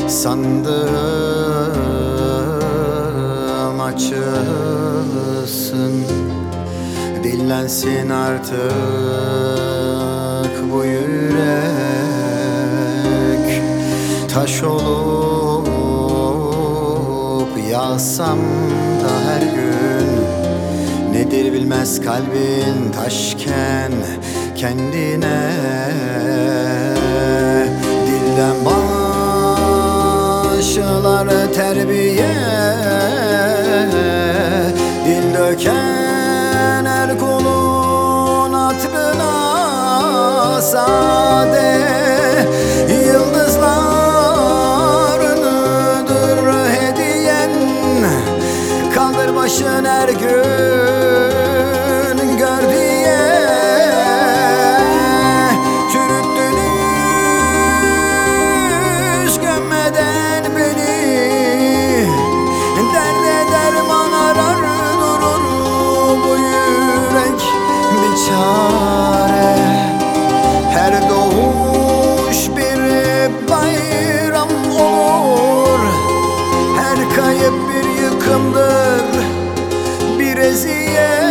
Sandığım açılsın, dinlensin artık bu yürek. Taş olup yağsam da her gün, nedir bilmez kalbin taşken kendine. Dilden başlar terbiye, dil döken her kulun hatırına sade. Yıldızlarınıdır hediyen, kaldır başın her gün gör diye. Çürüttünüz gömmeden beni, derde derman arar durur bu yürek bir çare. Her doğuş bir bayram olur, her kayıp bir yıkımdır, bir eziyet.